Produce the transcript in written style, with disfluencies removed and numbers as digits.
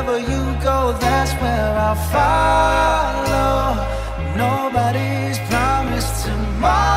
wherever you go, that's where I'll follow. Nobody's promised tomorrow.